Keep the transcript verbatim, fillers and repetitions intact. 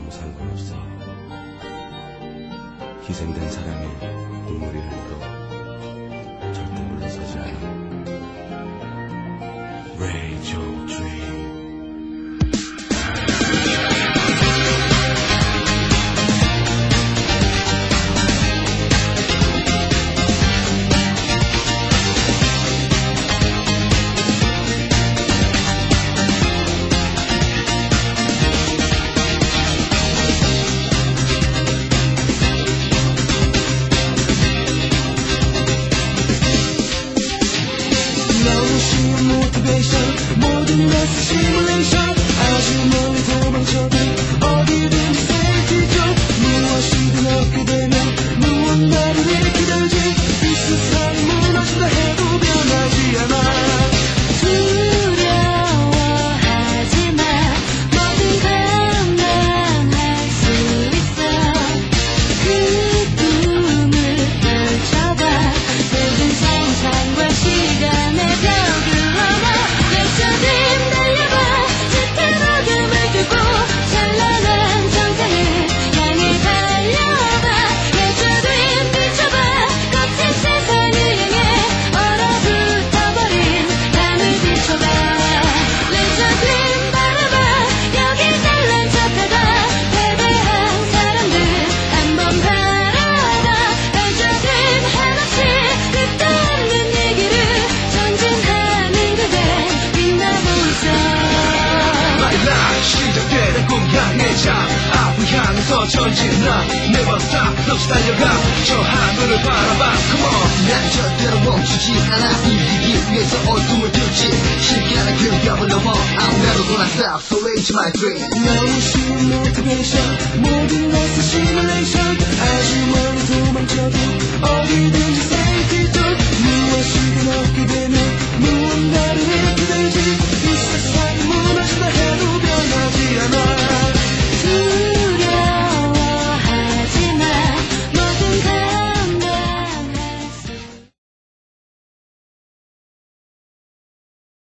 아무 상관없어. 희생된 사람이 공물이 흘러도 절대 물러서지 않아. Raise your dream. motivation 모든 것은 시뮬레이션 아주 멀리 도망쳐도 어디든 safety zone 무엇이든 얻게 되면 무언가를 일으키든지 이 세상이 무너진다 해도 변하지 않아 두려워하지 마 뭐든 감당할 수 있어 그 꿈을 펼쳐봐 모든 상상과 시간의 벽을 앞을 향해서 전진 나 never stop 넌지 달려가 저 하늘을 바라봐 come on 난 절대로 멈추지 않아 이기기 위해서 어둠을 뚫지 시간의 그 벽을 넘어 I'm never gonna stop so raise my dream 너무 쉬운 motivation 모든 걸